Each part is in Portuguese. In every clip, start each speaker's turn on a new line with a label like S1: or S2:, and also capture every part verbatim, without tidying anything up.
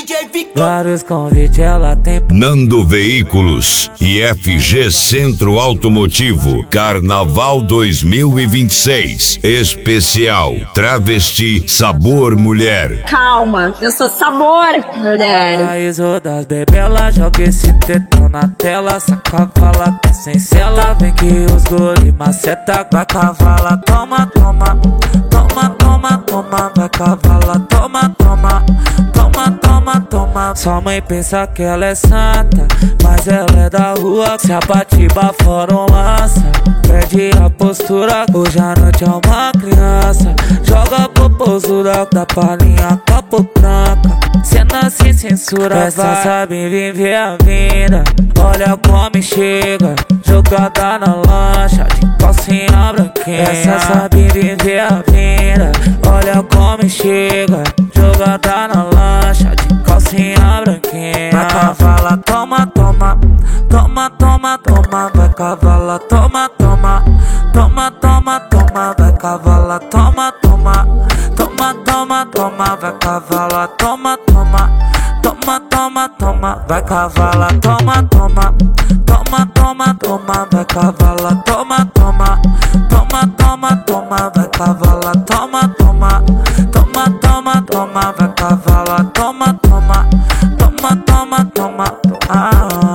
S1: D J Victor.
S2: Vários convites ela tem.
S3: Nando Veículos e F G Centro Automotivo Carnaval dois mil e vinte e seis. Especial Travesti Sabor Mulher.
S4: Calma, eu sou sabor mulher.
S2: Raiz das bebelas, joga esse tetão na tela. Essa cavala tá sem cela. Vem que os gole maceta. Vai cavala, toma, toma. Toma, toma, toma. Vai cavala, toma, toma. Toma, toma, toma. Sua mãe pensa que ela é santa, mas ela é da rua. Se a batiba fora um lança, perde a postura. Hoje à noite é uma criança. Joga pro postura da palhinha, copo tranca. Cena sem censura. Essa sabe viver a vida. Olha como chega, jogada na lancha, de calcinha branquinha. Essa sabe viver a vida. Olha como chega, jogada na lancha, de calcinha branquinha. Vai cavala, toma, toma. Toma, toma, toma. Vai cavala, toma, toma. Toma, toma, toma. Vai cavala, toma, toma. Toma, toma, toma. Vai cavala, toma, toma. Toma, toma, toma. Vai cavala, toma, toma. Toma, toma, toma. Vai cavala, toma, toma. Toma, toma, toma. Vai cavala, toma, toma. Toma, toma, toma. Vai cavala, toma, toma. Toma, toma, toma. Ah.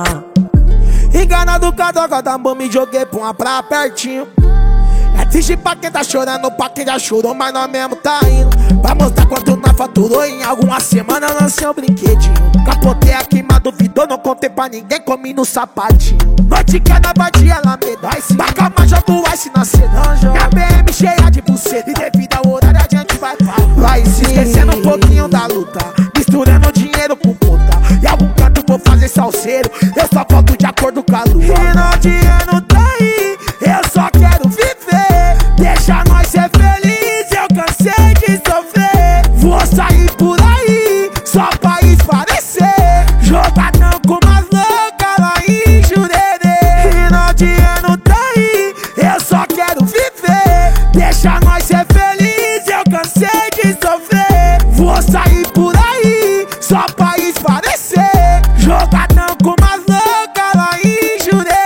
S5: Enganado, cadoga da mão, me joguei pra uma praia pertinho. É triste pra quem tá chorando, pra quem já chorou, mas nós mesmo tá indo. Pra mostrar quanto nós faturou, em alguma semana eu lancei um brinquedinho. Capotei aqui, mas duvidou, não contei pra ninguém, comi no sapatinho. Noite que ela batia, ela me dá esse. Pra calma, jogo ice na ceranja. Minha B M cheia de buceta, e devido ao horário a gente vai pra vai se esquecendo um pouquinho da luta, misturando dinheiro com puta. E algum canto vou fazer salseiro, eu só volto de acordo com a lua. Final de ano tá aí, eu só quero viver. Deixa nós ser felizes, eu cansei de sofrer. Vou sair por aí, só pra esclarecer. Jogadão com umas loucas lá em Jurerê. Final de ano tá aí, eu só quero viver. Deixa nós ser felizes, eu cansei de sofrer. Vou sair por aí, só pra esclarecer. Jogadão com umas loucas lá em Jurerê.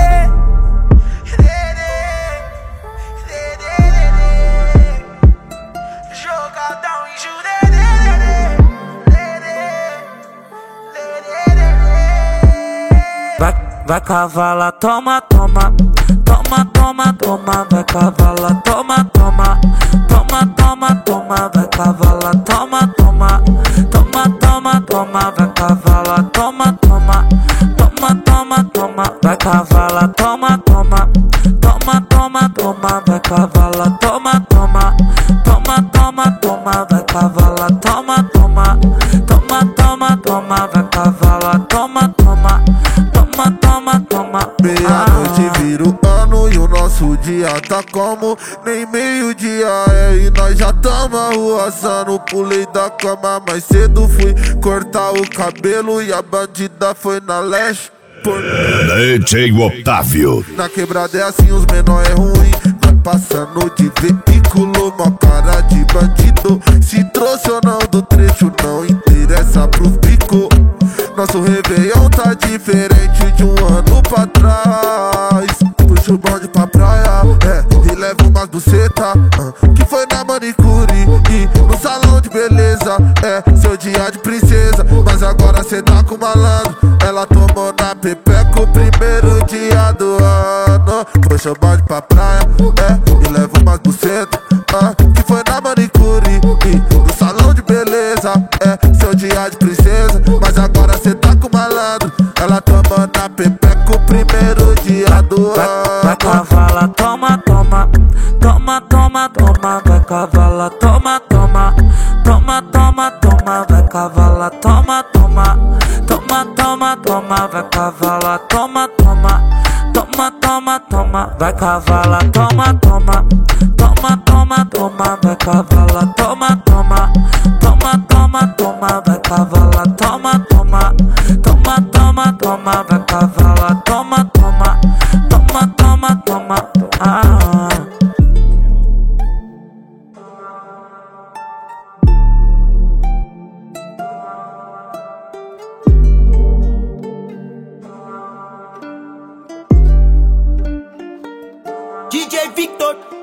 S2: Vai, vai cavala, toma, toma. Toma, toma, toma. Vai cavala, toma, toma. Toma, toma, toma. Vai cavala, toma, toma. Toma, toma, toma. Vai cavala, toma, toma. Toma, toma, toma. Vai cavala, toma, toma. Toma, toma, toma. Vai cavala, toma, toma. Toma, toma, toma. Vai cavala, toma, toma. Toma, toma, toma. Vai cavala, toma, toma. Toma, toma, toma.
S6: Meia-noite vira o ano e o nosso dia tá como nem meio-dia é. E nós já tamo arruaçando. Pulei da cama mais cedo, fui cortar o cabelo e a bandida foi na leste. Por...
S3: D J Otávio.
S6: Na quebrada é assim, os menor é ruim. Vai passando de veículo, mó cara de bandido. Se trouxe ou não do trecho, não interessa pros pico. Nosso Réveillon tá diferente de um ano pra trás. Puxa o bonde pra praia, é, e leva umas buceta, uh, que foi na manicure e no salão de beleza. É, seu dia de princesa, mas agora cê tá com malandro. Ela tomou na pepeca o primeiro dia do ano. Puxa o bonde pra praia, é, e leva umas buceta, uh, que foi na manicure e no salão de beleza. É, seu dia de princesa, mas agora cê tá com malandro. Ela tomou na pepeca o primeiro dia do ano.
S2: Vai cavala, toma, toma. Toma, toma, toma. Vai cavala, toma, toma. Toma, toma, toma. Vai cavala, toma, toma. Toma, toma, toma. Vai cavala, toma, toma. Toma, toma, toma. Vai cavala, toma, toma. Toma, toma, toma. Vai cavala, toma, toma. Toma, toma, toma. Vai cavala, toma, toma. Toma, toma, toma. Vai cavala, toma, toma. Toma, toma, toma. Ah.
S1: D J Victor.